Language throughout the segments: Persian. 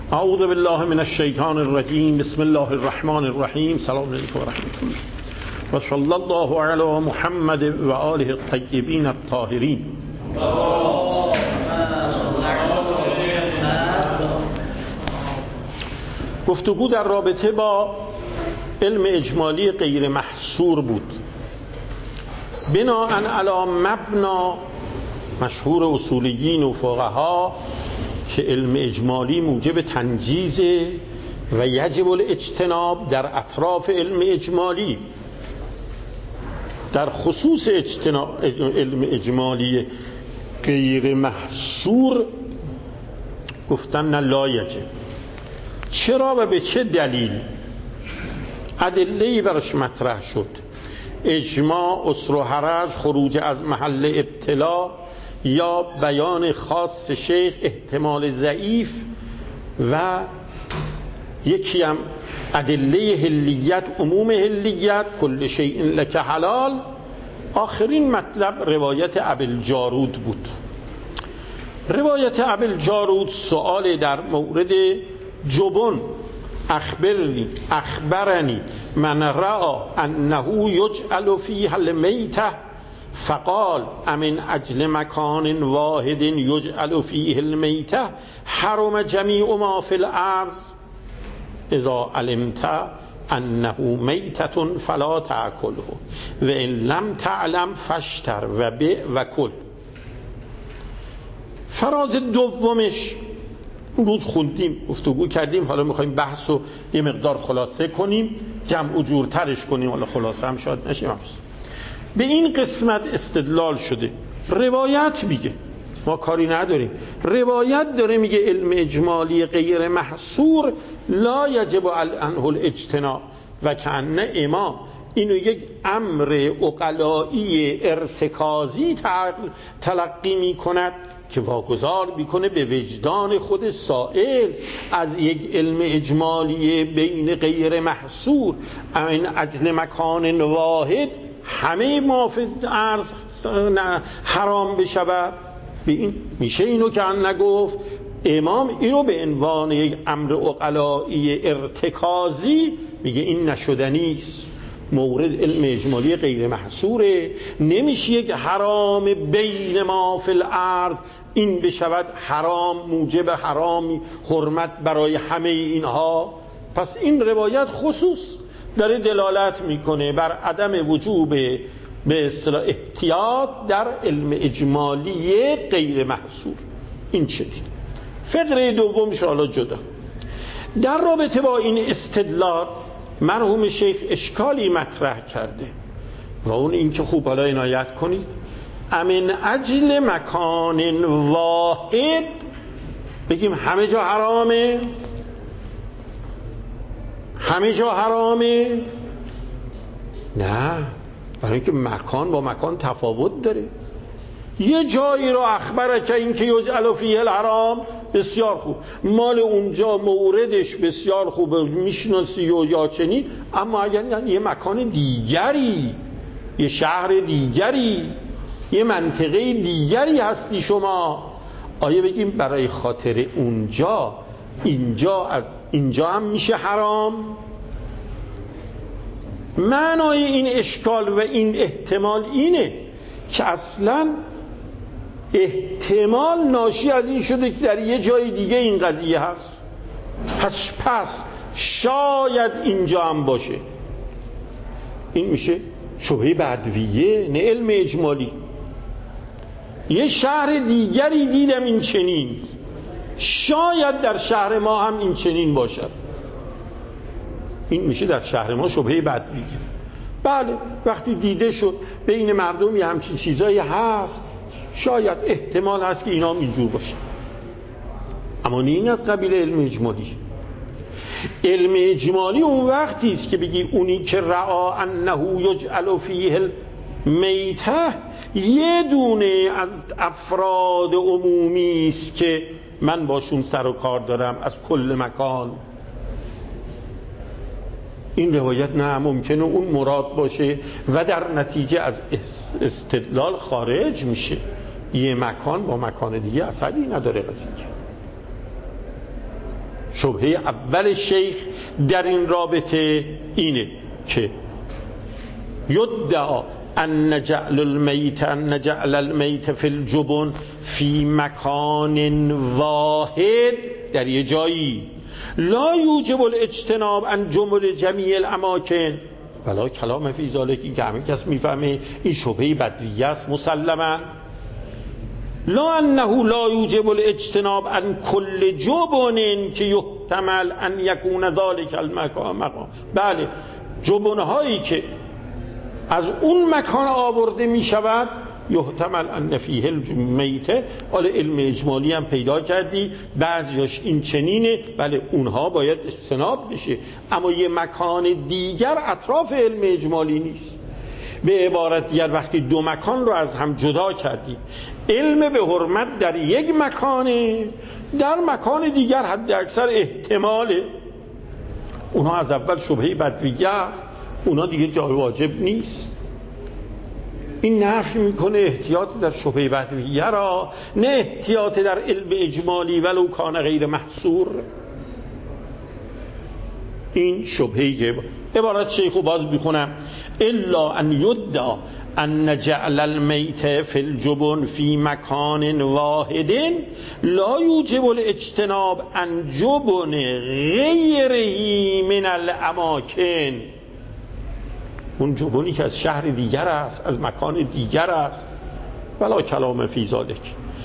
اعوذ بالله من الشیطان الرجیم. بسم الله الرحمن الرحیم. سلام علیکم و رحمت الله و صلی الله علی محمد و آله الطیبین الطاهرین. گفتگو در رابطه با علم اجمالی غیر محصور بود، بناءً علی مبنا مشهور اصولیین و فقها که علم اجمالی موجب تنجیز و یجب الاجتناب در اطراف علم اجمالی. در خصوص علم اجمالی غیر محصور گفتن نه لا یجب. چرا و به چه دلیل؟ ادله‌ای براش مطرح شد: اجماع، عسر و حرج، خروج از محل ابتلا یا بیان خاص شیخ، احتمال ضعیف و یکی هم ادله حلیت، عموم حلیت، کل شیء لک حلال. آخرین مطلب روایت ابوالجارود بود. روایت ابوالجارود سؤال در مورد جبن: اخبرنی من رأى انه یجعل فیها المیتة فقال امن اجل مکان واحد یجعل فیه المیتة حرم جمیع ما فی الارض اذا علمت انه میتة فلا تأکله و ان لم تعلم فاشتر و بیع و کل. فراز دومش اون روز خوندیم، گفتگو کردیم، حالا میخوایم بحث رو یه مقدار خلاصه کنیم، جمع و جورترش کنیم، حالا خلاصه هم شاید نشیم. به این قسمت استدلال شده. روایت میگه، ما کاری نداریم، روایت داره میگه علم اجمالی غیر محصور لا یجب عنه الاجتناب و کأن امام اینو یک امر عقلایی ارتکازی تلقی میکند که واگذار میکنه به وجدان خود سائل از یک علم اجمالی بین غیر محصور این اجل مکان واحد همه ما فی الارض حرام بشود. به این میشه اینو که نگفت امام اینو به عنوان یک امر عقلایی ارتکازی میگه این نشدنی است، مورد علم اجمالی غیر محصوره، نمیشه یک حرام بین ما فی الارض این بشود حرام، موجب حرامی حرمت برای همه اینها. پس این روایت خصوص داره دلالت میکنه بر عدم وجوب به اصطلاح احتیاط در علم اجمالی غیر محصور. این چه دید؟ فقره دومش حالا جدا. در رابطه با این استدلال مرحوم شیخ اشکالی مطرح کرده و اون این که خوب حالا عنایت کنید: امن اجل مکان واحد بگیم همه جا حرامه؟ همه جا حرامه؟ نه، برای اینکه مکان با مکان تفاوت داره. یه جایی رو اخبره که این که یجعل فیه الحرام، بسیار خوب، مال اونجا موردش بسیار خوبه، میشناسی و یا چنین، اما اگر یه مکان دیگری، یه شهر دیگری، یه منطقه دیگری هستی شما، آیا بگیم برای خاطر اونجا از اینجا هم میشه حرام؟ معنای این اشکال و این احتمال اینه که اصلا احتمال ناشی از این شده که در یه جای دیگه این قضیه هست، پس شاید اینجا هم باشه. این میشه شبهه بدویه، نه علم اجمالی. یه شهر دیگری دیدم این چنین، شاید در شهر ما هم این چنین باشد. این میشه در شهر ما شبهه بدویه. بله، وقتی دیده شد بین مردم یه همچین چیزایی هست، شاید احتمال هست که اینا هم اینجور باشه، اما نه این از قبیل علم اجمالی. علم اجمالی اون وقتی است که بگی اونی که رعا انه یجعل فیه المیتة یه دونه از افراد عمومی است که من باشون سر و کار دارم از کل مکان. این روایت نه ممکنه اون مراد باشه و در نتیجه از استدلال خارج میشه. یه مکان با مکان دیگه اثری نداره قضیه. شبهه اول شیخ در این رابطه اینه که یدعا ان نجعل المیت فی الجبن فی مکان واحد، در یه جایی، لا یوجب الاجتناب عن جمیع الاماکن ولا کلام فی ذلک، که همه کس میفهمه این شبهه بدویه است مسلما. لا انه لا یوجب الاجتناب عن کل جبن که یحتمل ان یکون ذلک المکان. بله، جبنهایی که از اون مکان آورده می شود یحتمل ان فیه المیته. حالا علم اجمالی هم پیدا کردی بعضیاش این چنینه، بله اونها باید اجتناب بشه، اما یه مکان دیگر اطراف علم اجمالی نیست. به عبارت دیگر وقتی دو مکان رو از هم جدا کردی، علم به حرمت در یک مکانه، در مکان دیگر حد اکثر احتماله، اونها از اول شبهه بدویه است، اونا دیگه جای واجب نیست. این نفی میکنه احتیاط در شبهه بدویه را، نه احتیاط در علم اجمالی ولو کان غیر محصور. این شبهه‌ای که عبارت شیخو باز میخونم، الا ان یدعا ان نجعل المیت فی الجبن فی مکان واحد لا یوجب الاجتناب عن جبن غیره من الاماکن. اون جبنی که از شهر دیگر است، از مکان دیگر است، ولا کلام فی ذلک.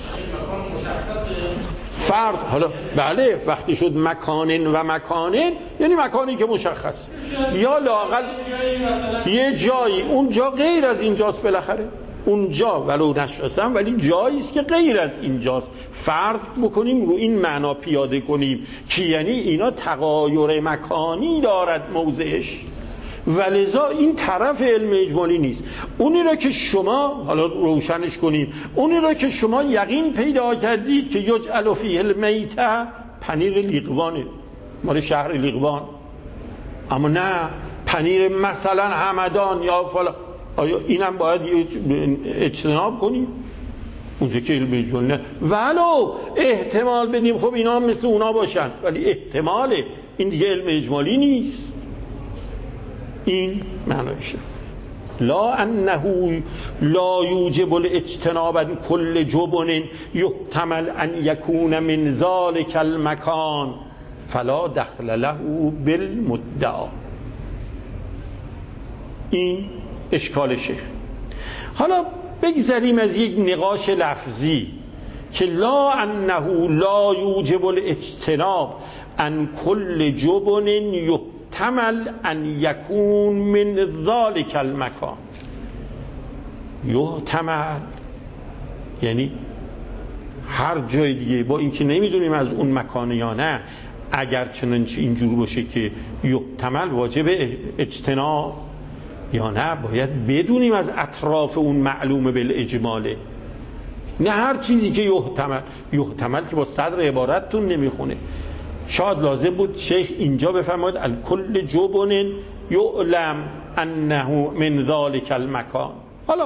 فرد حالا بله وقتی شد مکانن و مکانن یعنی مکانی که مشخص، یا لااقل یه جایی اونجا غیر از اینجاست، بالاخره اونجا ولو نشناسم ولی جایی است که غیر از اینجاست. فرض بکنیم رو این معنا پیاده کنیم که یعنی اینا تغایر مکانی دارد موضعش، ولذا این طرف علم اجمالی نیست. اونی را که شما حالا روشنش کنیم، اونی را که شما یقین پیدا کردید که یجعل فیه المیت، پنیر لیقوانه مال شهر لیقوان، اما نه پنیر مثلا همدان یا فلان، آیا اینم باید اجتناب کنیم؟ اونجا که علم اجمالی نه، ولو احتمال بدیم خب اینا هم مثل اونا باشن، ولی احتماله، این دیگه علم اجمالی نیست. این معنیشه. لا انه لا یوجب الاجتناب عن کل جبن یحتمل ان یکون من ذلک المکان فلا دخل له بالمدعا. این اشکال شیخ. حالا بگذاریم از یک نقاش لفظی که لا انه لا یوجب الاجتناب عن کل جبن یحتمل ان یکون من ذلک المکان. یحتمل یعنی هر جای دیگه، با اینکه نمیدونیم از اون مکان یا نه، اگر چنانچه اینجور باشه که یحتمل واجب اجتناب یا نه، باید بدونیم از اطراف اون معلومه بالاجماله، نه هر چیزی که یحتمل که با صدر عبارتتون نمیخونه. شاید لازم بود شیخ اینجا بفرماید الکل جبن یعلم انه من ذلک المکان. حالا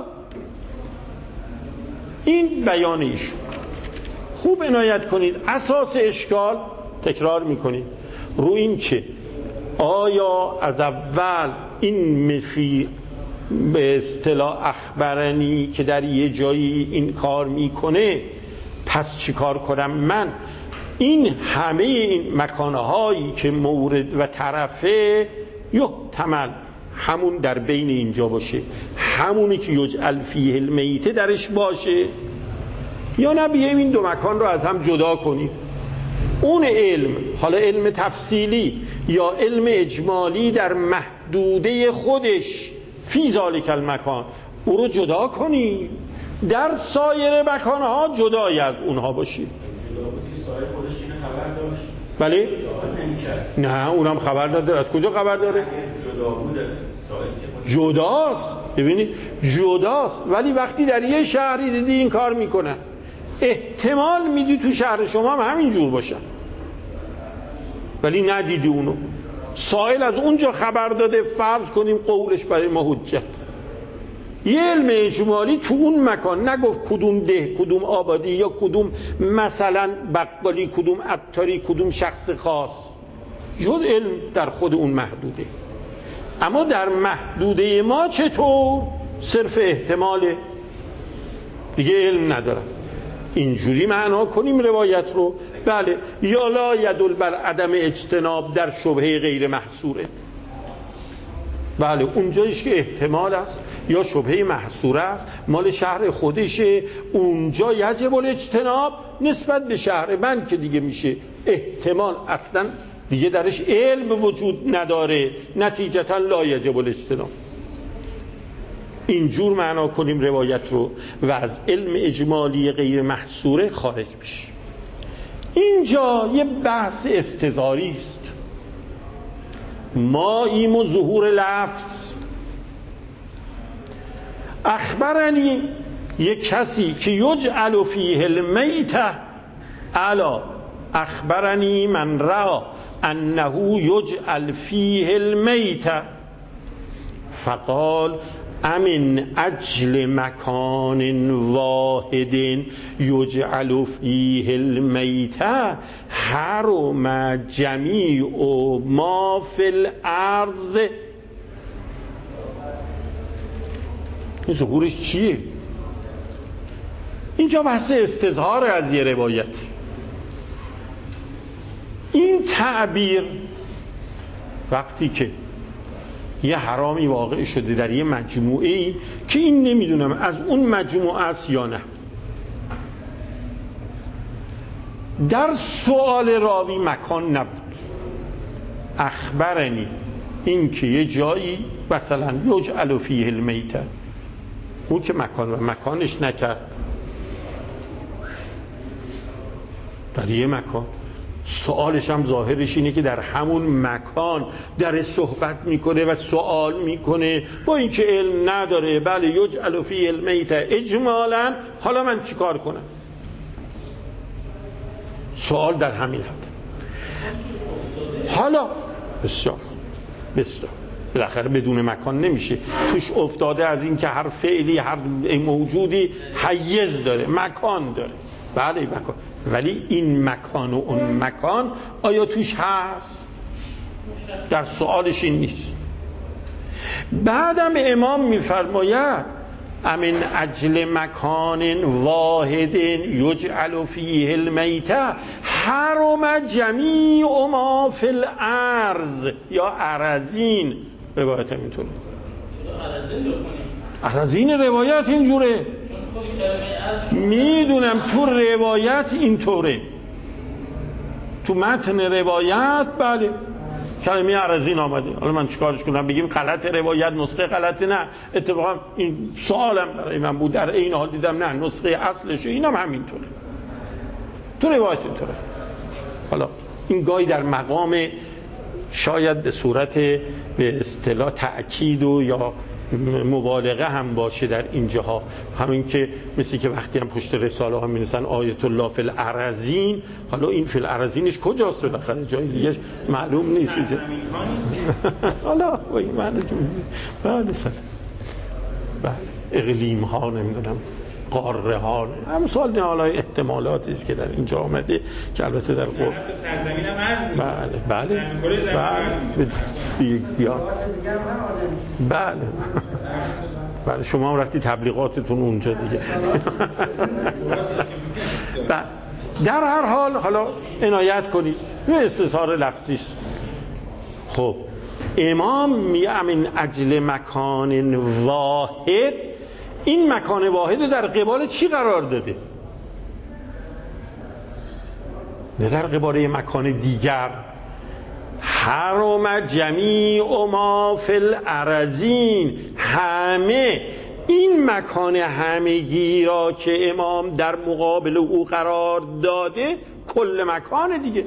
این بیان ایشون خوب عنایت کنید. اساس اشکال تکرار میکنید رو این که آیا از اول این مفی به اصطلاح اخبرنی که در یه جایی این کار میکنه، پس چی کار کنم من؟ این همه این مکانهایی که مورد و طرفه یحتمل همون در بین اینجا باشه، همونی که یجعل فیه المیت درش باشه، یا نه بیاییم این دو مکان رو از هم جدا کنیم. اون علم، حالا علم تفصیلی یا علم اجمالی در محدوده خودش فی ذالک المکان، او رو جدا کنیم، در سایر مکانها جدای از اونها باشیم. بله؟ نه اونم خبر نداره. از کجا خبر داره؟ جداست. ببینید جداست، ولی وقتی در یه شهری دیدی این کار میکنه، احتمال میدی تو شهر شما هم همین جور باشن، ولی ندیدی اونو. سائل از اونجا خبر داده، فرض کنیم قولش برای ما حجت. یه علم اجمالی تو اون مکان نگفت کدوم ده، کدوم آبادی، یا کدوم مثلا بقالی، کدوم عطاری، کدوم شخص خاص. جد علم در خود اون محدوده. اما در محدوده ما چطور؟ صرف احتماله دیگه، علم ندارم. اینجوری معنا کنیم روایت رو. بله، یا لا یدل بر عدم اجتناب در شبهه غیر محصوره. بله، اونجایش که احتمال است یا شبهه محصوره است، مال شهر خودشه، اونجا یجب الاجتناب. نسبت به شهر من که دیگه میشه احتمال، اصلا دیگه درش علم وجود نداره، نتیجتا لا یجب الاجتناب. اینجور معنا کنیم روایت رو و از علم اجمالی غیر محصوره خارج بشیم. اینجا یه بحث استظهاری است. ما ایم و ظهور لفظ. اخبرنی، یه کسی که یجعل فیه المیت علا اخبرنی من را انه یجعل فیه المیت فقال امن اجل مکان واحد یجعل فیه المیت حرم جمیع ما فی الارض. این ظهورش چیه؟ اینجا بحث استظهار از یه روایت. این تعبیر وقتی که یه حرامی واقع شده در یه مجموعه‌ای که این نمیدونم از اون مجموعه است یا نه، در سؤال راوی مکان نبود. اخبرنی، این که یه جایی مثلا یجعل فیه المیت، اون که مکان و مکانش نکرد، در یه مکان سوالش هم ظاهرش اینه که در همون مکان در صحبت میکنه و سوال میکنه با اینکه علم نداره. بله، یجعل فیه المیت اجمالا، حالا من چیکار کنم؟ سوال در همین حد. حالا بسیار بالاخره بدون مکان نمیشه، توش افتاده از این که هر فعلی، هر موجودی حیز داره، مکان داره. بله مکان، ولی این مکان و اون مکان آیا توش هست؟ در سوالش این نیست. بعدم امام میفرماید امن اجل مکان واحد یجعل فیه المیت حرم جمیع ما فی الارض یا ارزین. روایت هم اینطوره، ارزین روایت اینجوره، میدونم تو روایت اینطوره، تو متن روایت بله کلمه ارزین آمده. حالا من چیکارش کنم؟ بگیم غلط روایت، نسخه غلطه؟ نه، اتفاقا این سوالم برای من بود، در این حال دیدم نه نسخه اصلشه اینم همینطوره، تو روایت اینطوره. حالا این گاهی در مقام شاید به صورت به اصطلاح تأکید و یا مبالغه هم باشه در اینجاها، همین که مثل که وقتی هم پشت رساله ها می‌نویسن آیت الله فی الارضین، حالا این فی الارضینش کجاست؟ بالاخره جای دیگه معلوم نیست. حالا این معنی که بله اقلیم ها، نمیدونم قاره ها، هم سوال حالا احتمالاتی است که در اینجا آمده که البته در قرآن سرزمین هم عرض بله بله شما هم رفتی تبلیغاتتون اونجا دیگه. در هر حال حالا عنایت کنید به استظهار لفظی است. خب امام میگه من اجل مکان واحد، این مکان واحد در قبال چی قرار داده؟ نه در قبال مکان دیگر. حرم جمیع ما فی الارضین، همه این مکان همگی را که امام در مقابل او قرار داده، کل مکان دیگه،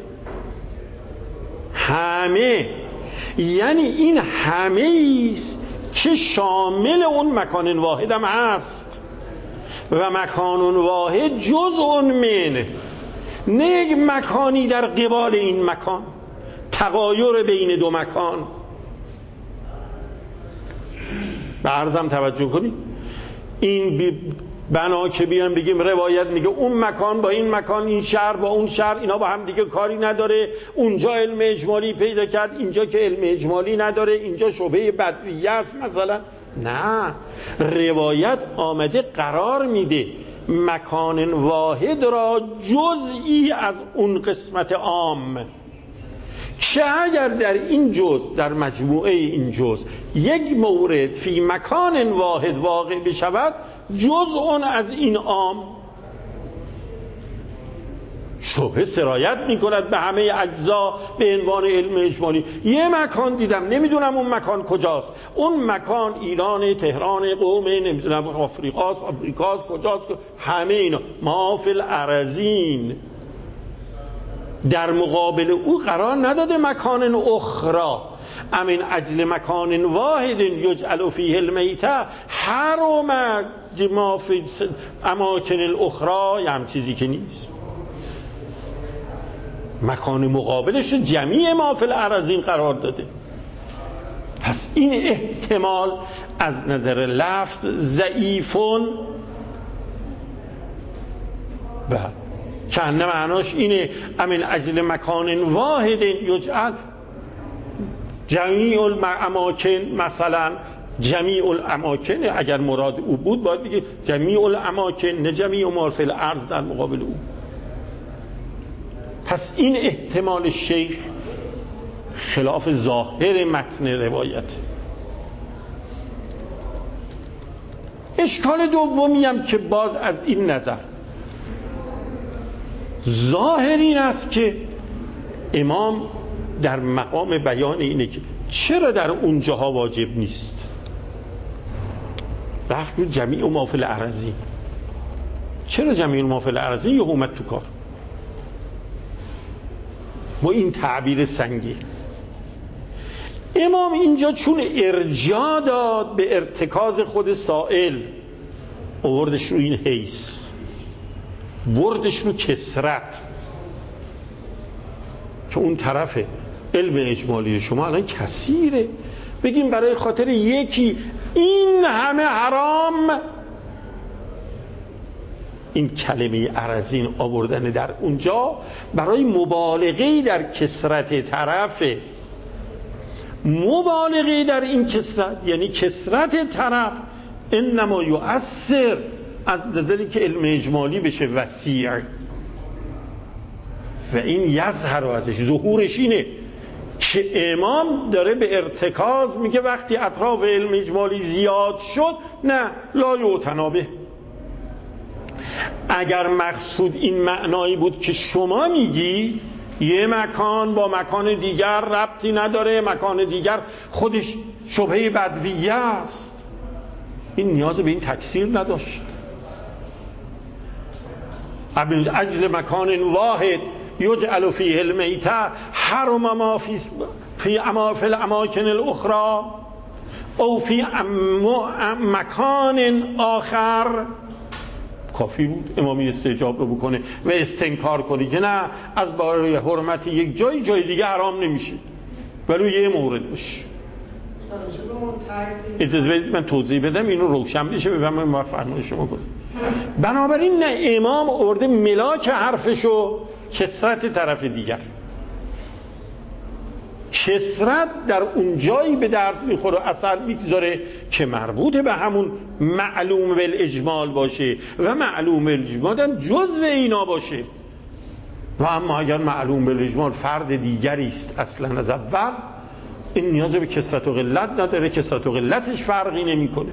همه، یعنی این همه ایست که شامل اون مکان واحد هم هست و مکان واحد جزء من، نه یک مکانی در قبال این مکان، تغایر بین دو مکان. به عرضم توجه کنید، این بنا که بیان بگیم روایت میگه اون مکان با این مکان، این شهر با اون شهر، اینا با هم دیگه کاری نداره، اونجا علم اجمالی پیدا کرد اینجا که علم اجمالی نداره، اینجا شبهه بدویه است مثلا. نه، روایت آمده قرار میده مکان واحد را جزئی از اون قسمت عام، چه اگر در این جز، در مجموعه این جز یک مورد فی مکان واحد واقع بشود، جزء از این عام، شبهه سرایت میکند به همه اجزا به عنوان علم اجمالی. یه مکان دیدم نمیدونم اون مکان کجاست، اون مکان ایران، تهران، قومه، نمیدونم آفریقاست، آمریکاست، کجاست، همه اینا ما فی الارضین. در مقابل او قرار نداده مکان اخرى، امین اجل مکان واحد یجعل فیه المیته حرم ما فی اماکن الاخرى، یه هم چیزی که نیست. مکان مقابلش جمیع ما فی الارضین قرار داده. پس این احتمال از نظر لفظ ضعیفون و کنه معناش اینه امین اجل مکان واحد یجعل جمیع الاماکن، مثلا جمیع الاماکن اگر مراد او بود باید بگه جمیع الاماکن، نه جمیع ما فی الارض در مقابل او. پس این احتمال شیخ خلاف ظاهر متن روایت. اشکال دومی هم که باز از این نظر ظاهر این است که امام در مقام بیان اینه که چرا در اونجاها واجب نیست، رفت رو جمیع ما فی الارضین. چرا جمیع ما فی الارضین یه اومد تو کار با این تعبیر سنگی؟ امام اینجا چون ارجاع داد به ارتکاز خود سائل، آوردش رو این حیث، بردش رو کسرت، که اون طرف علم اجمالی شما الان کثیره، بگیم برای خاطر یکی این همه حرام، این کلمه ارزین آوردن در اونجا برای مبالغه در کسرت طرف، مبالغه در این کسرت یعنی کسرت طرف انما یؤثر، از نظری که علم اجمالی بشه وسیع و این یظهر ازش، ظهورش اینه که امام داره به ارتکاز میگه وقتی اطراف علم اجمالی زیاد شد نه لا یعتنا به. اگر مقصود این معنایی بود که شما میگی یه مکان با مکان دیگر ربطی نداره، مکان دیگر خودش شبهه بدویه است، این نیاز به این تکثیر نداشت. اجل مکان واحد یجعل فیه المیته حرم ما فی الاماکن الاخرى او فی مکان آخر، کافی بود امامی استجاب رو بکنه و استنکار کنه که نه از برای حرمت یک جای دیگه حرام نمیشه ولی یه مورد باشه. اجازه بدید من توضیح بدم اینو روشن بشه بفهمم ما فرمایش شما کنید. بنابراین نه امام آورده ملاک حرفشو کسرت طرف دیگر، کسرت در اون جایی به درد میخوره اثر میگذاره که مربوط به همون معلوم بالاجمال باشه و معلوم بالاجمال هم جزء اینا باشه. و اما اگر معلوم بالاجمال فرد دیگری است اصلا از اول، این نیاز به کسرت و قلت نداره، کسرت و قلتش فرقی نمیکنه.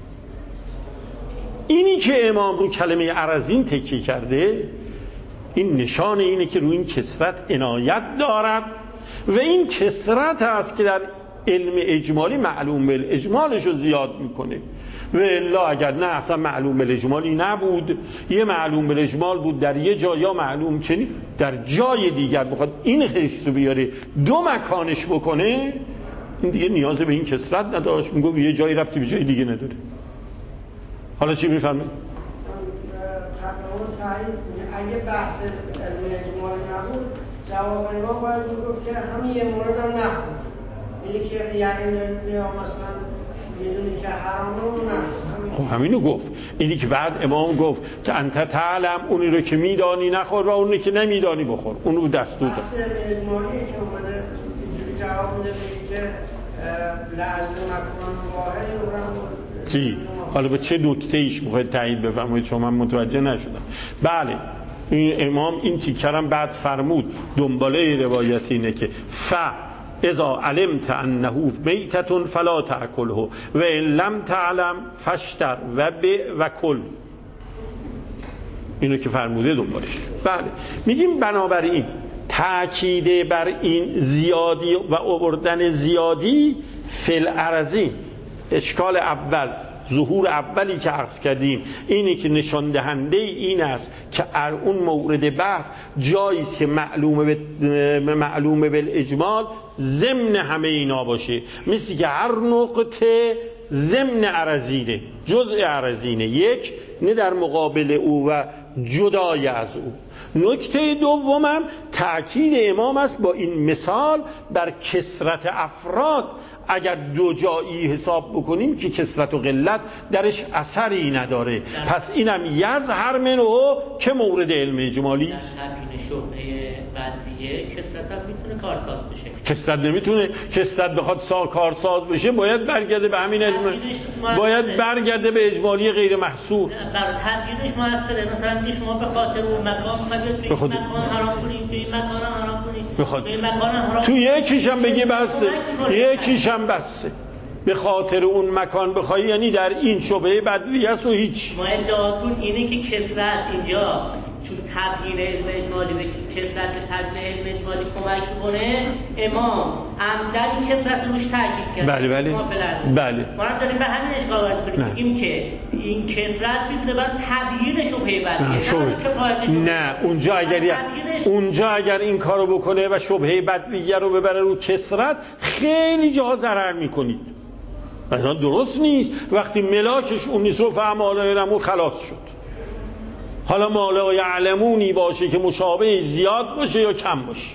اینی که امام رو کلمه ارزین تکیه کرده این نشان اینه که روی این کسرت عنایت دارد و این کسرت است که در علم اجمالی معلوم بالاجمالش رو زیاد میکنه. و الا اگر نه اصلا معلوم بالاجمالی نبود، یه معلوم بالاجمال بود در یه جا یا معلوم چنین در جای دیگر بخواد این حس رو بیاره دو مکانش بکنه، این دیگه نیاز به این کسرت نداشت، میگه یه جایی ربطی به جای دیگه نداره. حالا چی میفرمایید؟ اگه بحث علم اجمالی نبود جواب ما باید میگفت که همین یه مورد هم نخود، اینی که یعنی مثلا میدونی که حرامه اون نخود، همین خب همینو گفت. اینی که بعد امام گفت که انت تعلم، اونی رو که میدانی نخور و اونی که نمیدانی بخور، اونو دستور داد. بحث اجمالی که اومده جواب میده که لعل مکان واحد چی؟ حالا به چه نکته ایش میخواید تایید بفرمایید؟ چون من متوجه نشدم. بله این امام این تیکرم بعد فرمود دنباله روایت اینه که اذا علمت انه میتة فلا تأکله و ان لم تعلم فاشتر و بع و کل. اینو که فرموده دنبالش. بله میگیم بنابراین تأکید بر این زیادی و آوردن زیادی فل ارضی، اشکال اول، ظهور اولی که عرض کردیم اینی که نشان دهنده این است که اون مورد بحث جایی است که معلومه بالاجمال ضمن همه اینا باشه، مثل که هر نقطه ضمن عرضینه، جزء عرضینه، یک نه در مقابل او و جدای از او. نکته دومم تأکید امام است با این مثال بر کثرت افراد. اگر دو جایی حساب بکنیم که کثرت و قلت درش اثری نداره، پس اینم یظهر منه که مورد علم اجمالی است. در تبیین شبهه بدویه کثرت هم میتونه کارساز بشه. کثرت نمیتونه، کثرت بخواد کارساز بشه باید برگرده به همین علم، باید برگرده به اجمالی غیر محصور. برای تبیینش موثره. مثلا میگه شما به خاطر اون مکان میخواید توی این مکان حرام کنید، توی این مکان حرام کنید، توی این مکان حرام، تو یکیش هم بگی بس، یکیش هم بسه. به خاطر اون مکان بخوای یعنی در این شبهه بدوی است و هیچ. ما ادعاتون اینه که کثرت اینجا چون تبیین علم اجمالی به کثرت به تبیین علم اجمالی کمک میکنه، امام عمدن این کثرت روش تاکید کرد. بله بله بله. ما هم داریم به همین اشکال وارد کنیم، میگیم که این کثرت میتونه بر تبیین شبهه بدویه. نه اونجا اگر این کارو بکنه و شبهه بدویه رو ببره رو کثرت، خیلی جاها ضرر میکنید. مثلا درست نیست وقتی ملاکش اون نیست رو فهماله رمون خلاص شد. حالا مالا یعلمونی باشه که مشابه زیاد باشه یا کم باشه،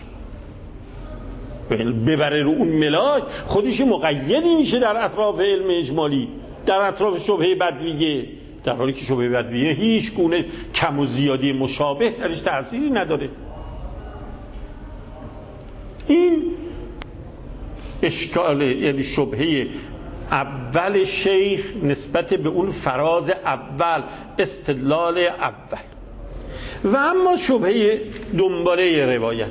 ببره رو اون ملاک، خودش مقیدی میشه در اطراف علم اجمالی، در اطراف شبهه بدویه، در حالی که شبهه بدویه هیچ گونه کم و زیادی مشابه درش تأثیری نداره. این اشکال، یعنی شبهه اول شیخ نسبت به اون فراز اول، استدلال اول. و اما شبهه دنباله روایت.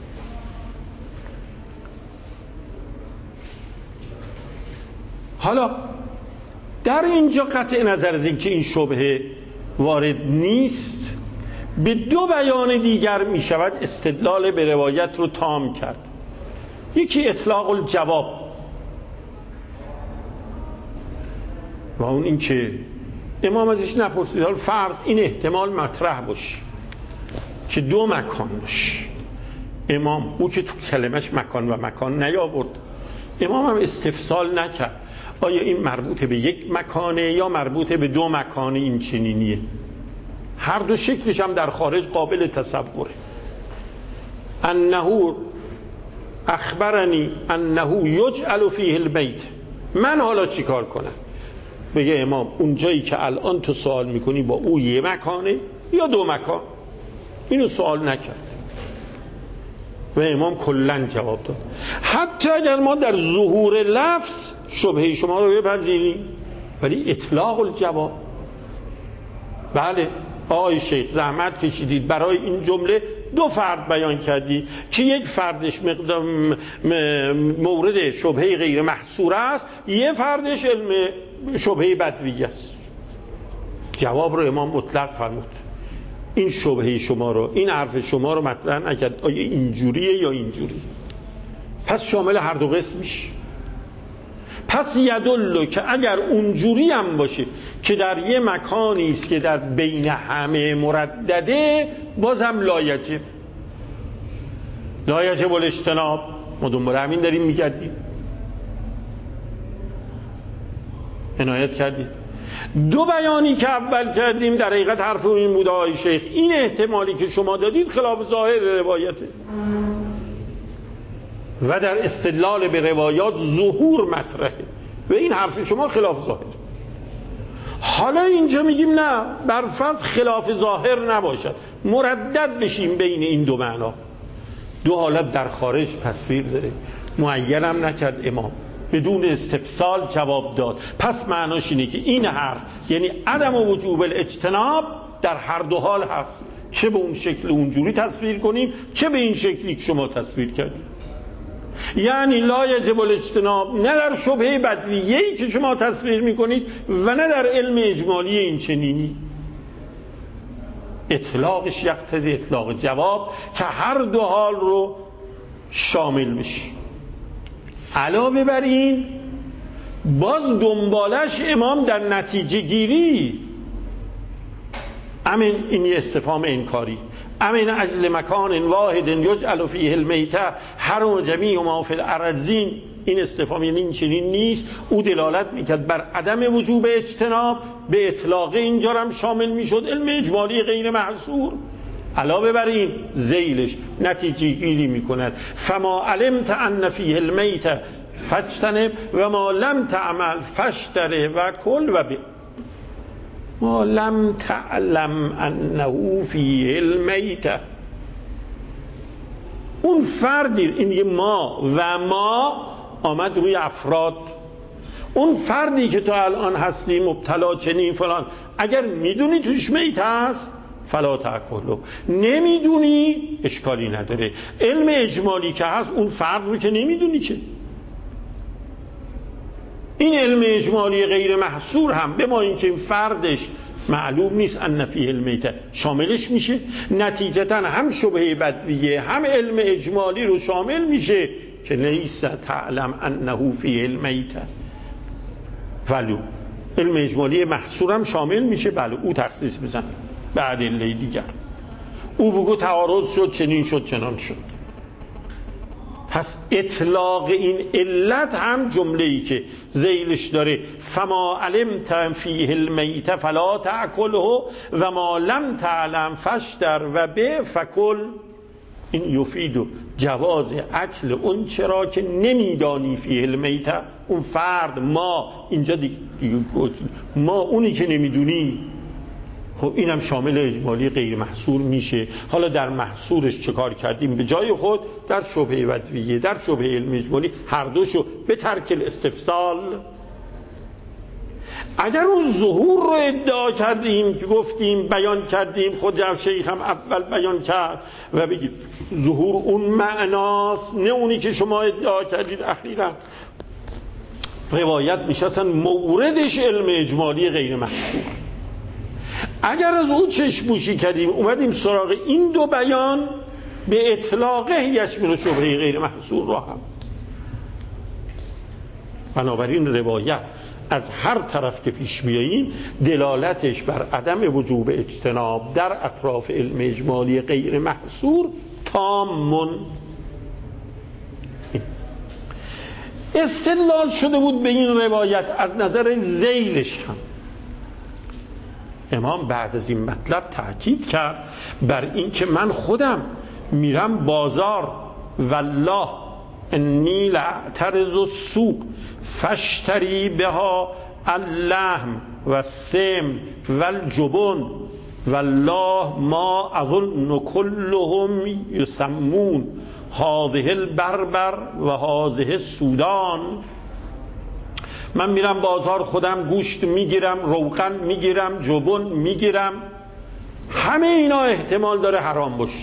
حالا در اینجا قطع نظر از این که این شبهه وارد نیست، به دو بیان دیگر می شود استدلال به روایت رو تام کرد. یکی اطلاق الجواب و اون این که امام ازش نپرسید، حال فرض این احتمال مطرح باشه که دو مکان باشه. امام او که تو کلمش مکان و مکان نیاورد، امام هم استفسال نکرد آیا این مربوط به یک مکانه یا مربوط به دو مکانه. این چنینیه، هر دو شکلش هم در خارج قابل تصوره. انه اخبرنی انه یجعل فیه المیت، من حالا چی کار کنم؟ بگه امام اون جایی که الان تو سوال میکنی با او یه مکانه یا دو مکان؟ اینو سوال نکرد و امام کلن جواب داد. حتی اگر ما در ظهور لفظ شبهه شما رو بپذیریم، ولی اطلاق الجواب، بله آقای شیخ زحمت کشیدید برای این جمله دو فرد بیان کردی که یک فردش مورد شبهه غیر محصور است، یه فردش علم شبهه بدوی است. جواب رو امام مطلق فرمود. این شبهه شما رو، این حرف شما رو مطرح نکرد آیا اینجوریه یا اینجوری، پس شامل هر دو قسم میشه. پس یدلو که اگر اونجوری هم باشه که در یه مکانی است که در بین همه مردده، بازم لایجب الاجتناب. ما دنبال همین داریم میگردیم. عنایت کردید دو بیانی که اول کردیم در حقیقت حرف این بوده آقای شیخ، این احتمالی که شما دادید خلاف ظاهر روایته و در استدلال به روایات ظهور مطرحه و این حرف شما خلاف ظاهر. حالا اینجا میگیم نه، برفرض خلاف ظاهر نباشد، مردد بشیم بین این دو معنا. دو حالت در خارج تصویر داره، معینم نکرد امام، بدون استفسال جواب داد. پس معناش اینه که این حرف یعنی عدم وجوب الاجتناب در هر دو حال هست، چه به اون شکل اونجوری تصویر کنیم، چه به این شکلی که شما تصویر کردیم. یعنی لا یجب الاجتناب نه در شبهه بدویه‌ای که شما تصویر میکنید و نه در علم اجمالی این چنینی. اطلاقش یقتضی اطلاق جواب که هر دو حال رو شامل میشه. علاوه بر این باز دنبالش امام در نتیجه گیری امین، این یه استفهام انکاری، امین اجل مکان واحد یجعل فیه المیتة حرم جمیع ما فی الارضین، این استفهام یعنی این چنین نیست. او دلالت میکرد بر عدم وجوب اجتناب، به اطلاق اینجا هم شامل میشد علم اجمالی غیر محصور. علاوه بر این ذیلش نتیجه گیری میکند فما علمت ان فیه المیتة فاجتنب و ما لم تعمل فاشتره و کل و به ما لم تعلم انه فیه المیتة. اون فردی، این یه ما و ما آمد روی افراد، اون فردی که تو الان هستی مبتلا چنین فلان، اگر میدونی توش میت هست فلا تأکلو، نمیدونی اشکالی نداره. علم اجمالی که هست اون فرد رو که نمیدونی چه. این علم اجمالی غیر محصور هم به ما این که این فردش معلوم نیست ان فیه المیتة شاملش میشه، نتیجتا هم شبهه بدویه هم علم اجمالی رو شامل میشه که لیس تعلم انه فیه المیتة. ولو علم اجمالی محصور هم شامل میشه، بله او تخصیص بزن بعد ادله دیگر، او بگو تعارض شد چنین شد چنان شد. پس اطلاق این علت هم جمله‌ای که ذیلش داره فما علمت فیه المیتة فلا تأکله و ما لم تعلم فاشتر و به فکل، این یفید جواز اکل اون چرا که نمیدانی فیه المیتة. اون فرد ما اینجا دیگه ما اونی که نمیدونی، خب اینم شامل اجمالی غیر محصور میشه. حالا در محصورش چه کار کردیم به جای خود، در شبهه بدویه در شبهه علم اجمالی هر دوشو به ترک الاستفسال. اگر اون ظهور رو ادعا کردیم که گفتیم بیان کردیم، خود شیخ هم اول بیان کرد و بگید ظهور اون معناست نه اونی که شما ادعا کردید اخیرا، روایت میشه اصلا موردش علم اجمالی غیر محصور. اگر از اون چشموشی کردیم اومدیم سراغ این دو بیان به اطلاقه یشمل شبهه غیر محصور را هم، بنابراین روایت از هر طرف که پیش بیاییم دلالتش بر عدم وجوب اجتناب در اطراف علم اجمالی غیر محصور تامون. استدلال شده بود به این روایت از نظر ذیلش هم. امام بعد از این مطلب تأکید کرد بر این که من خودم میرم بازار، والله انی لأعترض السوق فاشتری بها اللحم و السمن و الجبن والله ما اظن كلهم یسمون هذه البربر و هذه السودان. من میرم بازار، خودم گوشت میگیرم، روغن میگیرم، جبن میگیرم، همه اینا احتمال داره حرام باشه،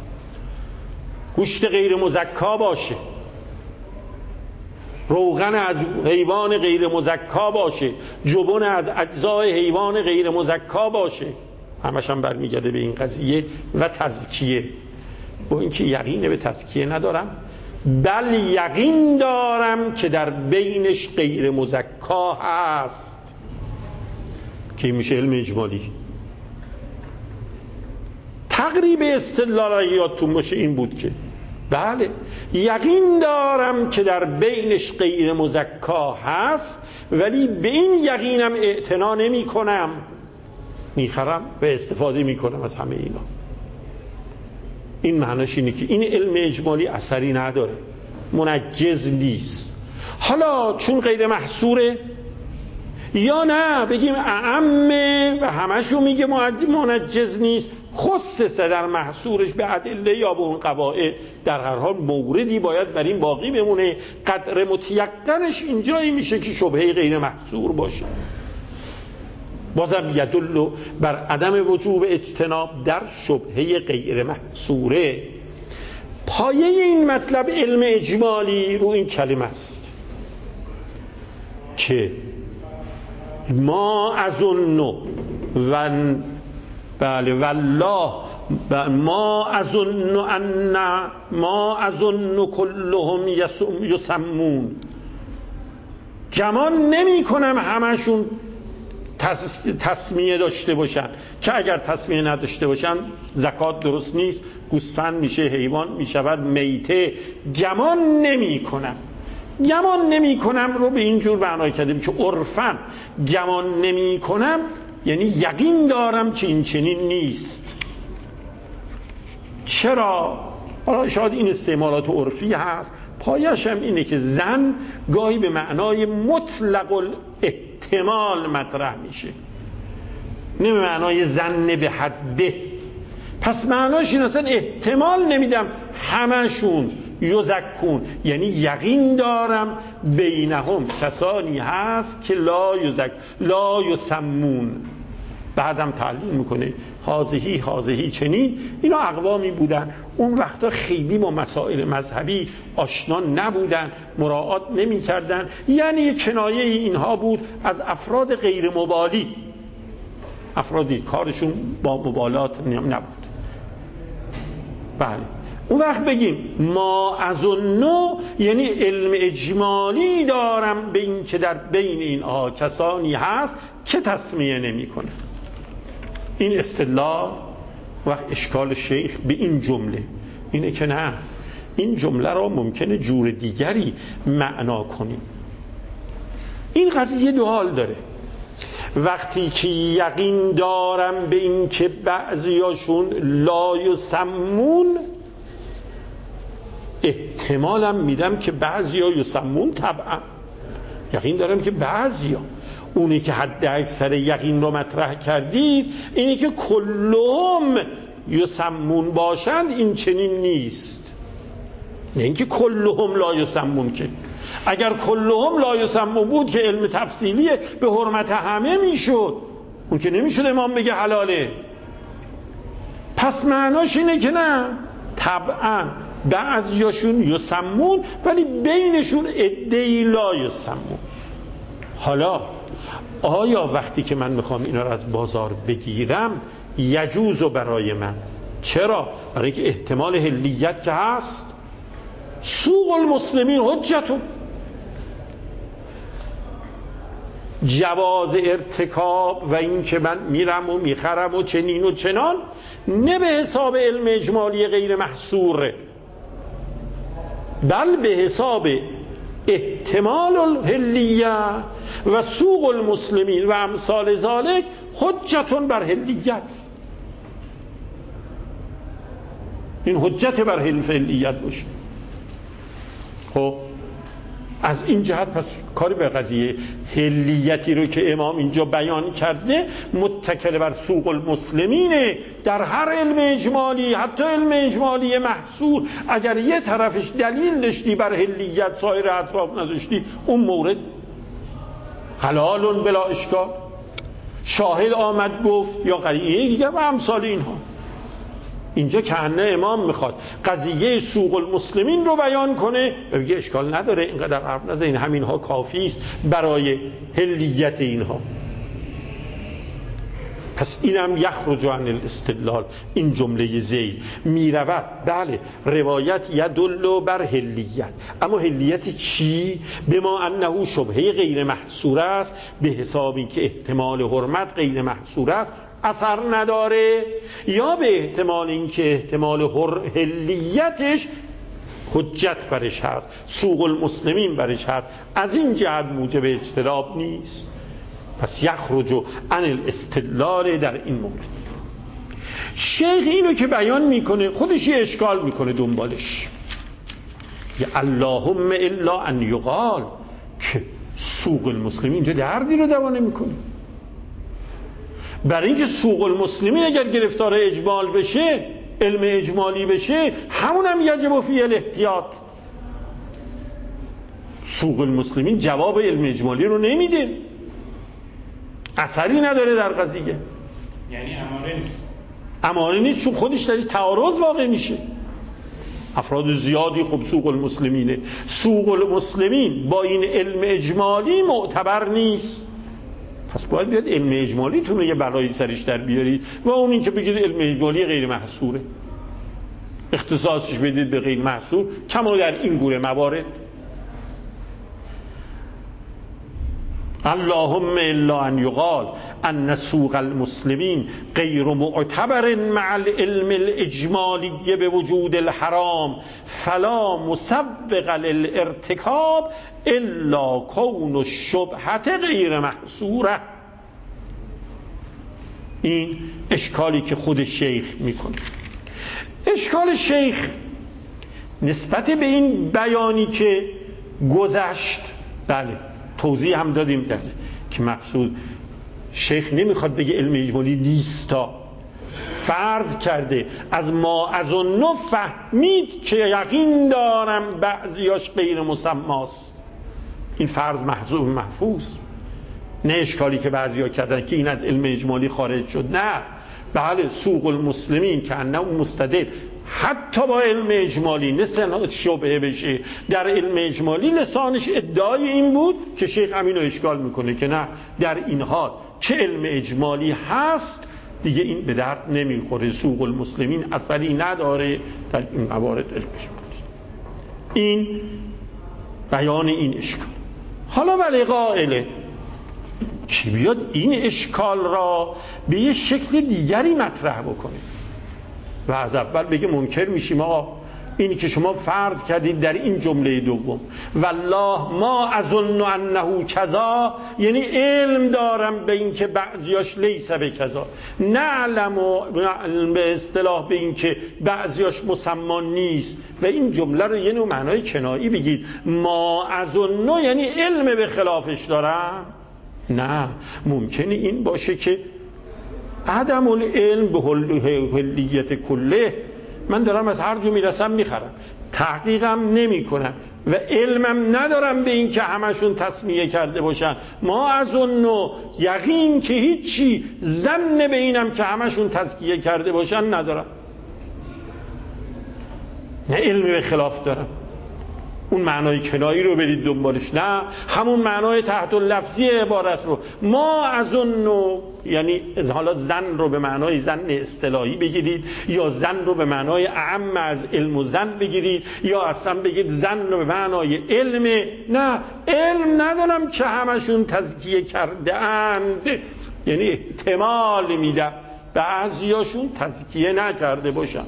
گوشت غیر مزکا باشه، روغن از حیوان غیر مزکا باشه، جبن از اجزای حیوان غیر مزکا باشه، همش هم برمیگرده به این قضیه و تزکیه. با اینکه یقین به تزکیه ندارم، بل یقین دارم که در بینش غیر مزکا هست که میشه علم اجمالی. تقریب استدلال یادتون باشه این بود که بله یقین دارم که در بینش غیر مزکا هست، ولی به این یقینم اعتنا نمی کنم، میخرم و استفاده میکنم از همه اینا. این معناش اینه که این علم اجمالی اثری نداره، منجز نیست. حالا چون غیر محصوره یا نه بگیم اعمه و همشو میگه منجز نیست، خصصه در محصورش به ادله یا به اون قواعد، در هر حال موردی باید بر این باقی بمونه. قدر متیقنش اینجایی میشه که شبهه غیر محصور باشه. بازم یدل بر عدم وجوب اجتناب در شبهه غیر محصوره. پایه این مطلب علم اجمالی رو این کلمه است که ما اظن و بله والله ما اظن کلهم یسمون، گمان نمی کنم همشون تسمیه داشته باشن، که اگر تسمیه نداشته باشن زکات درست نیست، گوسفند میشه حیوان میشود میته. گمان نمی کنم رو به اینجور معنی کردیم که عرفاً گمان نمی کنم یعنی یقین دارم که این چنین نیست. چرا؟ حالا شاید این استعمالات عرفی هست، پایش هم اینه که زن گاهی به معنای مطلق الاحتمال مطرح میشه، نه به معنای زن به حده. پس معناش این اصلا احتمال نمیدم همشون یزکون، یعنی یقین دارم بینهم کسانی هست که لا یسمون. بعدم تعلیم میکنه هازهی چنین، اینا اقوامی بودن اون وقتا خیلی با مسائل مذهبی آشنا نبودن، مراعات نمی کردن، یعنی کنایه اینها بود از افراد غیر مبالی، افرادی کارشون با مبالات نبود. بله اون وقت بگیم ما اظنو یعنی علم اجمالی دارم به این که در بین اینها کسانی هست که تسمیه نمی کنه. این استدلال وقت اشکال شیخ به این جمله اینه که نه، این جمله را ممکنه جور دیگری معنا کنیم. این قضیه دو حال داره. وقتی که یقین دارم به این که بعضیاشون لا یسمون، احتمالم میدم که بعضیا یسمون، طبعا یقین دارم که بعضیا. اونی که حد اکثر یقین رو مطرح کردید اینی که کلهم یسمون باشند، این چنین نیست. نه اینکه کلهم لا یسمون، که اگر کلهم لا یسمون بود که علم تفصیلیه به حرمت همه میشد، اون که نمیشد امام بگه حلاله. پس معناش اینه که نه، طبعا بعضیاشون یسمون ولی بینشون عده‌ای لا یسمون. حالا آیا وقتی که من میخوام اینا رو از بازار بگیرم یجوزو برای من؟ چرا؟ برای که احتمال حلیت که هست. سوق المسلمین حجتون، جواز ارتکاب و این که من میرم و میخرم و چنین و چنان نه به حساب علم اجمالی غیر محصوره، بل به حساب احتمال الحلیه و سوق المسلمین و امثال ذالک حجتون بر حلیت. این حجت بر حلیت باشه. خب از این جهت پس کاری به قضیه حلیتی رو که امام اینجا بیان کرده متکل بر سوق المسلمینه. در هر علم اجمالی، حتی علم اجمالی محصور، اگر یه طرفش دلیل داشتی بر حلیت سایر اطراف نداشتی، اون مورد حلال بلا اشکال، شاهد آمد گفت یا قضیه دیگه و امثال اینها. اینجا کهنه امام میخواد قضیه سوق المسلمین رو بیان کنه و بگه اشکال نداره، اینقدر حرف نزنین، همینها کافی است برای حلیت اینها. پس اینم یخرج عن الاستدلال. این جمله ذیل میرود بله روایت یدل بر حلیت، اما حلیت چی؟ بما انه شبهه غیر محصور است، به حسابی که احتمال حرمت غیر محصور است اثر نداره، یا به احتمال این که احتمال حلیتش حجت برش هست، سوق المسلمین برش هست، از این جهت موجب اجتناب نیست. پس یخرج عن الاستدلال در این مورد. شیخ اینو که بیان میکنه خودش یه اشکال میکنه دنبالش، یا اللهم الا ان یقال، که سوق المسلمین اینجا دردی رو دوا نمی‌کنه. برای اینکه سوق المسلمین اگر گرفتار اجمال بشه، علم اجمالی بشه، همونم یجب فیه الاحتیاط. سوق المسلمین جواب علم اجمالی رو نمیده، اثری نداره در قضیه. یعنی اماره نیست. اماره نیست، چون خودش درش تعارض واقع میشه. افراد زیادی خب سوق المسلمینه. سوق المسلمین با این علم اجمالی معتبر نیست. پس باید بیاد علم اجمالی تون یه بلایی سرش در بیارید و اون این که بگید علم اجمالی غیر محصوره، اختصاصش بدید به غیر محصور، کما در این گونه موارد. اللهم الا ان یقال ان سوق المسلمین غیر معتبر مع العلم الاجمالی بوجود الحرام فلا مسبق للارتکاب الا کون الشبهة غیر محصوره. این اشکالی که خود شیخ میکنه. اشکال شیخ نسبت به این بیانی که گذشت، بله توضیح هم دادیم در که مقصود شیخ نمیخواد بگه علم اجمالی نیستا، فرض کرده از ما از اون فهمید که یقین دارم بعضیاش غیر مسماست. این فرض محفوظ، نه اشکالی که بعضیا کردن که این از علم اجمالی خارج شد. نه، بله سوق المسلمین که انه مستدل حتی با علم اجمالی نسبت شبهه بشه، در علم اجمالی لسانش ادعای این بود که شیخ امینو اشکال میکنه که نه، در این حال چه علم اجمالی هست دیگه این به درد نمیخوره، سوق المسلمین اثری نداره در این موارد علم اجمالی. این بیان این اشکال. حالا ولی قائله که بیاد این اشکال را به یه شکل دیگری مطرح بکنه و از اول بگه منکر میشیم آقا اینی که شما فرض کردید در این جمله دوم والله ما اظن انه کذا، یعنی علم دارم به این که بعضیاش لیس به کذا، نعلم و به اصطلاح به این که بعضیاش مسما نیست، و این جمله رو یه نوع معنای کنایی بگید ما اظن یعنی علم به خلافش دارم. نه، ممکنه این باشه که عدم العلم به حلیت کله، من دارم از هر جو میرسم میخرم، تحقیقم نمی کنم و علمم ندارم به این که همشون تسمیه کرده باشن، ما از اون یقین که هیچی، ظن به اینم که همشون تزکیه کرده باشن ندارم، نه علم به خلاف دارم. اون معنای کنایی رو برید دنبالش، نه همون معنای تحت اللفظی عبارت رو ما از اون، یعنی حالا زن رو به معنای زن اصطلاحی بگیرید یا زن رو به معنای اعم از علم و زن بگیرید یا اصلا بگید زن رو به معنای علم. نه، علم ندارم که همشون تزکیه کرده اند، یعنی احتمال میدم بعضیاشون تزکیه نکرده باشن.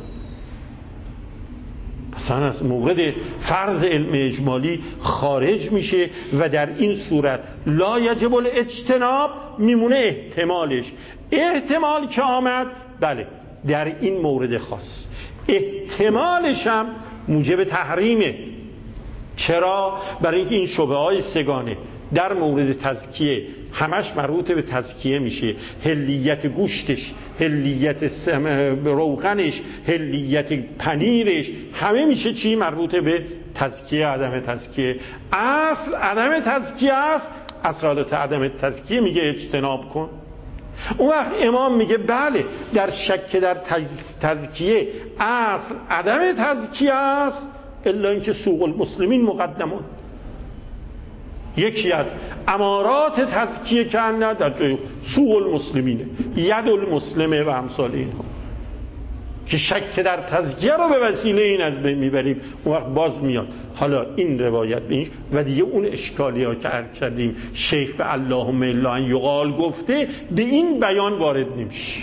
مثلا از مورد فرض علم اجمالی خارج میشه و در این صورت لا یجب الاجتناب میمونه احتمالش. احتمال که آمد بله در این مورد خاص، احتمالش هم موجب تحریمه. چرا؟ برای اینکه این شبهه های سگانه در مورد تزکیه همش مربوط به تزکیه میشه، حلیت گوشتش، حلیت روغنش، حلیت پنیرش، همه میشه چی؟ مربوط به تزکیه، عدم تزکیه. اصل عدم تزکیه است، اصالت عدم تزکیه میگه اجتناب کن. اون وقت امام میگه بله در شک در تزکیه اصل عدم تزکیه است، الا اینکه سوق المسلمین مقدمون. یکی از امارات تزکیه کردن در جای سوق المسلمینه، ید المسلمه و امثال اینها، که شک در تزکیه رو به وسیله این از بین میبریم. اون وقت باز میاد حالا این روایت به این و دیگه اون اشکالی ها که عرض کردیم شیخ به اللهم الا ان یقال گفته به این بیان وارد نمیشه.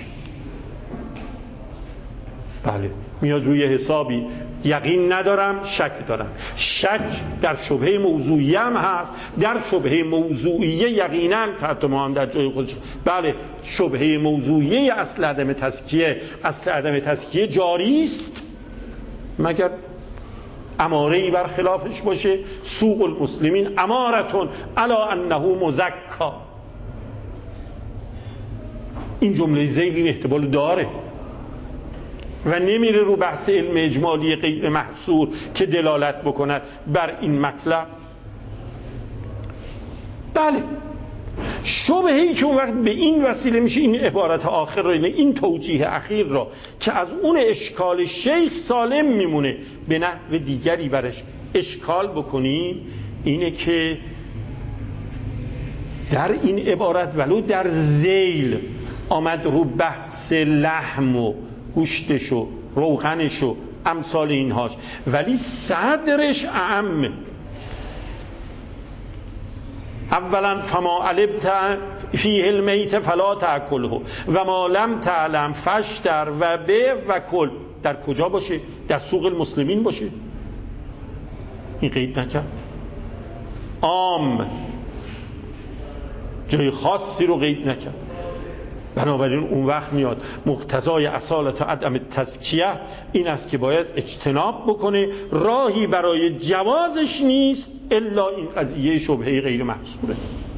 بله میاد روی حسابی یقین ندارم، شک دارم. شک در شبهه موضوعیه هم هست، در شبهه موضوعیه یقینا که حتی ما هم در جای خودش بله شبهه موضوعیه اصل عدم تزکیه جاری است مگر اماره‌ای بر خلافش باشه. سوق المسلمین امارتون الا انه مزکا. این جمله ذیل این احتمال داره و نمیره رو بحث علم اجمالی غیر محصور که دلالت بکند بر این مطلب. بله، شبهه‌ای که اون وقت به این وسیله میشه این عبارت آخر را، این توجیه اخیر را که از اون اشکال شیخ سالم میمونه به نحو دیگری برش اشکال بکنیم، اینه که در این عبارت ولو در ذیل آمد رو بحث لحم و گوشتش و روغنش و امثال اینهاش، ولی صدرش اعمه. اولا فما علمت فیه المیت فلا تأکله و ما لم تعلم فاشتر و بیع و کل. در کجا باشه؟ در سوق المسلمین باشه. این قید نکرد، عام، جای خاصی رو قید نکرد. بنابراین اون وقت میاد مقتضای اصالت و عدم تزکیه این است که باید اجتناب بکنه، راهی برای جوازش نیست الا این قضیه شبهه غیر محصوره.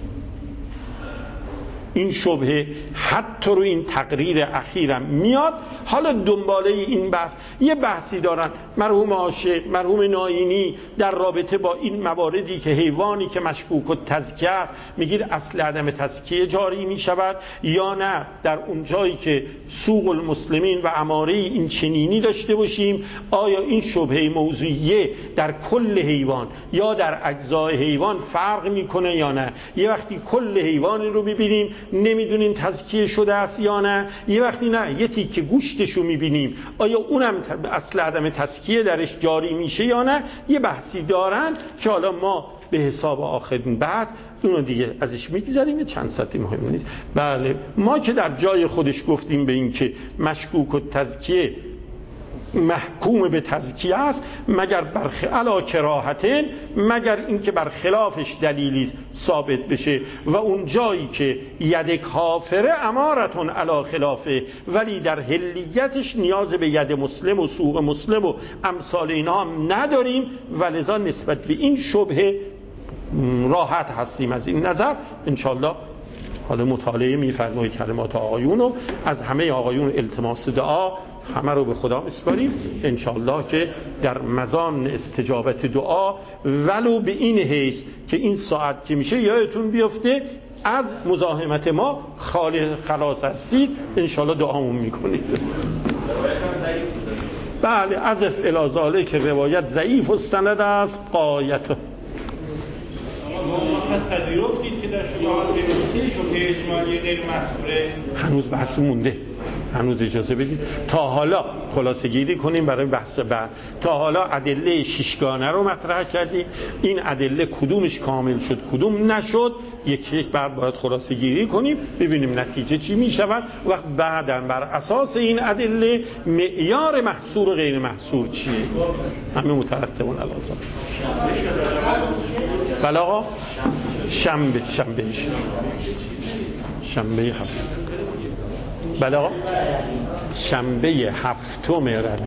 این شبهه حتی رو این تقریر اخیرم میاد. حالا دنباله این بحث یه بحثی دارن مرحوم عاشق، مرحوم ناینی در رابطه با این مواردی که حیوانی که مشکوک و تزکیه است میگید اصل عدم تزکیه جاری میشود یا نه، در اون جایی که سوق المسلمین و اماره این چنینی داشته باشیم آیا این شبهه موضوعیه در کل حیوان یا در اجزای حیوان فرق میکنه یا نه. یه وقتی کل حیوان رو ببینیم نمیدونیم تزکیه شده است یا نه، یه وقتی نه یه تیکه گوشتشو میبینیم آیا اونم اصل عدم تزکیه درش جاری میشه یا نه. یه بحثی دارن که حالا ما به حساب آخرین بحث اونو دیگه ازش میگذاریم، چند سطحی مهم نیست. بله، ما که در جای خودش گفتیم به این که مشکوک و تزکیه محکوم به تزکیه است مگر علا کراهتن، مگر اینکه بر خلافش دلیلی ثابت بشه و اون جایی که ید کافره امارتون علا خلافه، ولی در حلیتش نیاز به ید مسلم و سوق مسلم و امثال اینها هم نداریم و لذا نسبت به این شبهه راحت هستیم. از این نظر انشالله حالا مطالعه می‌فرمایید کلمات آقایون و از همه آقایون التماس دعا همه رو به خدا میسپاریم انشالله که در مزان استجابت دعا ولو به این حیث که این ساعت که میشه یادتون بیفته از مزاحمت ما خلاص هستید انشالله دعامون میکنید. بله، عزف الازاله که روایت ضعیف و سند است قایته. شما پذیرفتید که در شبهه اجمالی غیر محصوره هنوز بحث مونده، هنوز اجازه بدید تا حالا خلاصه گیری کنیم برای بحث بعد. تا حالا ادله ششگانه رو مطرح کردیم، این ادله کدومش کامل شد کدوم نشد یک بعد باید خلاصه گیری کنیم ببینیم نتیجه چی می شود. وقت بعداً بر اساس این ادله معیار محصور و غیر محصور چیه همه مترتبون الازم. بله آقا، شنبه هفت، بله آقا، شنبه هفتم ربیع